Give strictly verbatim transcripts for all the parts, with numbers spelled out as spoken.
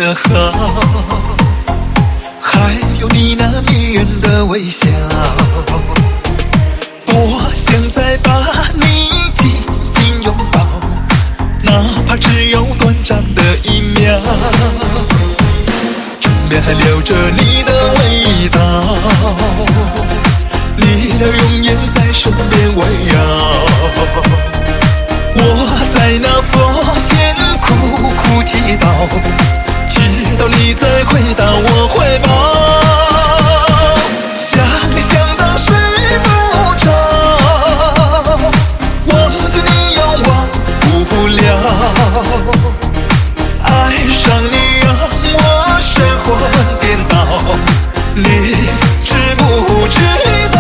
的好，还有你那迷人的微笑，多想再把你紧紧拥抱，哪怕只有短暂的一秒，唇边还留着你的味道，你的容颜在身边围绕，我在那佛前苦苦祈祷，直到你再回到我怀抱，想你想到睡不着，忘记你又忘不了，爱上你让我神魂颠倒，你知不知道，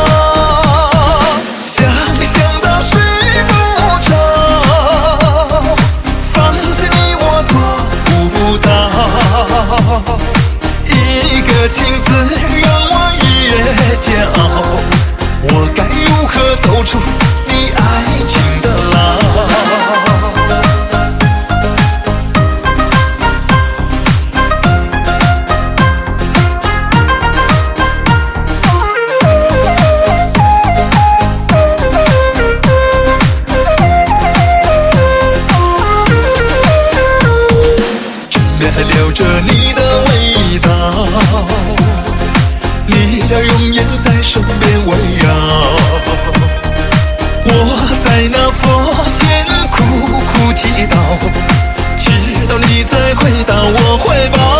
想你想到睡不着，放下你我做不到，一个情字让我日夜煎熬，我该如何走出你爱情的牢？还留着你的味道，你的容颜在身边围绕，我在那佛前苦苦祈祷，直到你再回到我怀抱，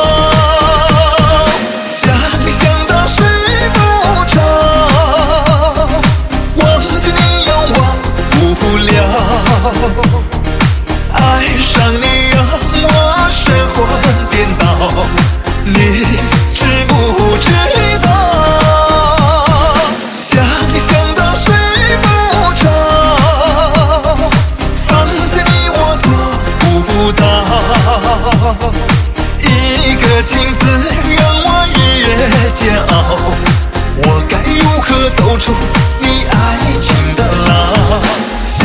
想你想到睡不着，忘记你又忘不了，爱上你让我神魂颠倒，你知不知道，想你想到睡不着，放下你我做不到，一个情字让我日夜煎熬，我该如何走出你爱情的牢？想